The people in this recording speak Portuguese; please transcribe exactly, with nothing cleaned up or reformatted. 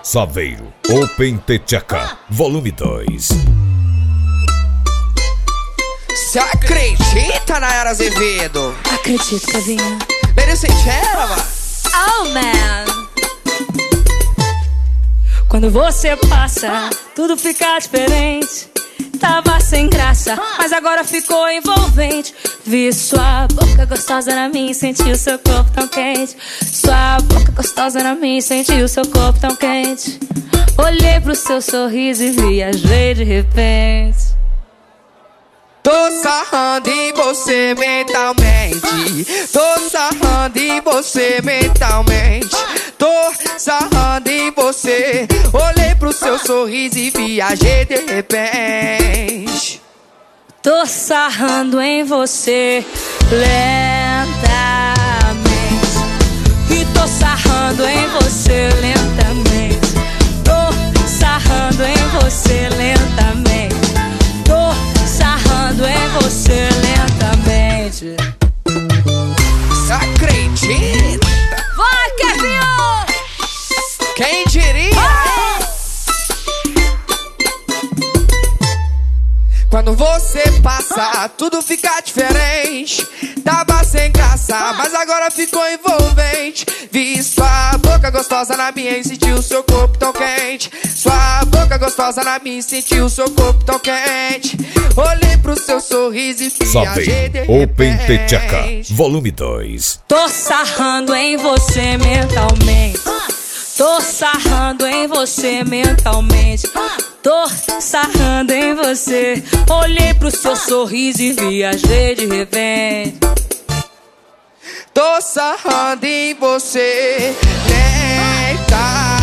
Saveiro Open Tchaka, volume dois. Você acredita, Nayara Azevedo? Acredito, Cavinha. Merece ela, mano. Oh, man. Quando você passa, tudo fica diferente. Tava sem graça, mas agora ficou envolvente. Vi sua boca gostosa na minha e senti o seu corpo tão quente. Sua boca gostosa na minha e senti o seu corpo tão quente. Olhei pro seu sorriso e viajei de repente. Tô sarrando em você mentalmente. Tô sarrando em você mentalmente. Tô sarrando em você. Olhei pro seu sorriso e viajei de repente. Tô sarrando em você lentamente. E tô sarrando em você lentamente. Tô sarrando em você lentamente. Tô sarrando em você lentamente. Você acredita? Vai, Kevinho! Quem diria? Oh! Quando você passa, tudo fica diferente. Tava sem graça, mas agora ficou envolvente. Vi sua boca gostosa na minha e senti o seu corpo tão quente. Sua boca gostosa na minha e senti o seu corpo tão quente. Olhei pro seu sorriso e viajei de Saveiro Open Tchaka, repente. volume dois. Tô sarrando em você mentalmente. Tô sarrando em você mentalmente. Tô sarrando em você. Olhei pro seu sorriso e viajei de repente. Tô sarrando em você lentamente.